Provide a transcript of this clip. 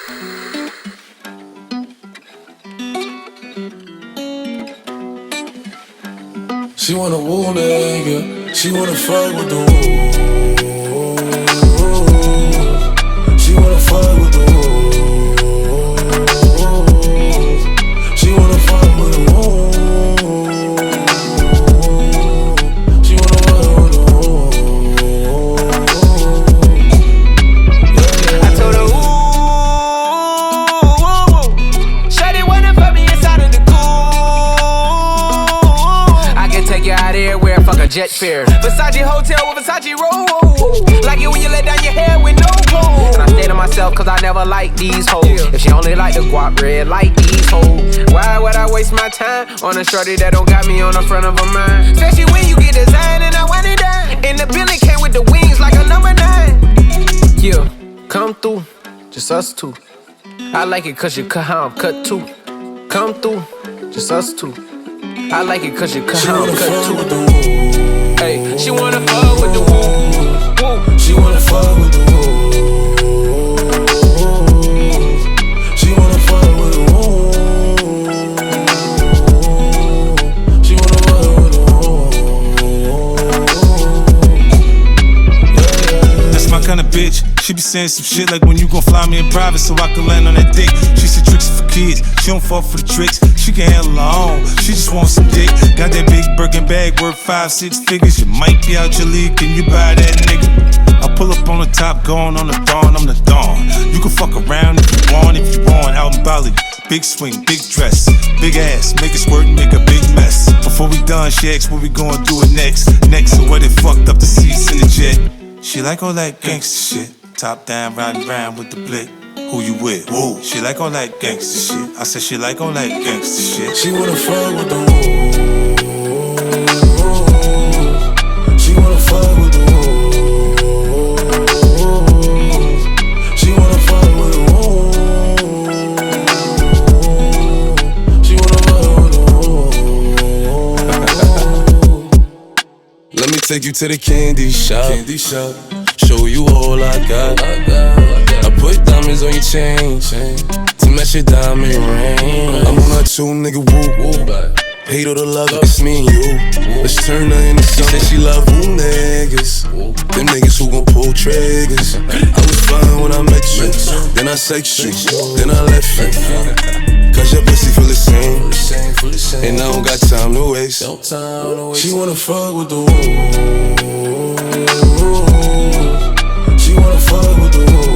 She wanna woo nigga, she wanna fuck with the woo. She wanna fuck with the woo. She wanna fuck with the woo. She wanna fuck with the woo. I told her, ooh, shawty wanna fuck me inside of the take you out everywhere, fuck a jet fare. Versace hotel with Versace roll. Like it when you let down your hair with no clothes. And I stay to myself cause I never like these hoes. If she only like the guap red like these hoes, why would I waste my time on a shorty that don't got me on the front of her mind? Especially when you get designed and I want it done. And the building came with the wings like a number 9. Yeah, come through, just us two. I like it cause you cut how I'm cut too. Come through, just us two. I like it cause you cut how I'm cut too. Hey, she wanna fuck with the woo. She wanna fuck with the woo. She wanna fuck with the woo. She wanna fuck with the woo. That's my kind of bitch. She be saying some shit like when you gon' fly me in private so I can land on that dick. She said tricks for kids, she don't fall for the tricks. She can handle her own, she just wants some dick. Got that big Birkin bag worth 5-6 figures. You might be out your league, can you buy that nigga? I pull up on the top, going on the dawn, I'm the dawn. You can fuck around if you want, out in Bali. Big swing, big dress, big ass, make it squirt and make a big mess. Before we done, she asked what we gon' do it next. So what it fucked up the seats in the jet. She like all that gangsta shit. Top down, riding round with the blick. Who you with? Woo. She like all that gangsta shit. I said she like all that gangsta shit. She wanna fuck with the woo. She wanna fuck with the woo. She wanna fuck with the woo. She wanna fuck with the woo. Let me take you to the candy shop. Show you all I got. I put diamonds on your chain to match your diamond ring. I'm on that too, nigga, woo. Hate all the love, it's me and you. Let's turn her into something. She said she love who niggas. Them niggas who gon' pull triggers. I was fine when I met you. Then I sex you. Then I left you. Cause your pussy feel the same. And I don't got time to waste. She wanna fuck with the woo. She wanna fuck with the woo.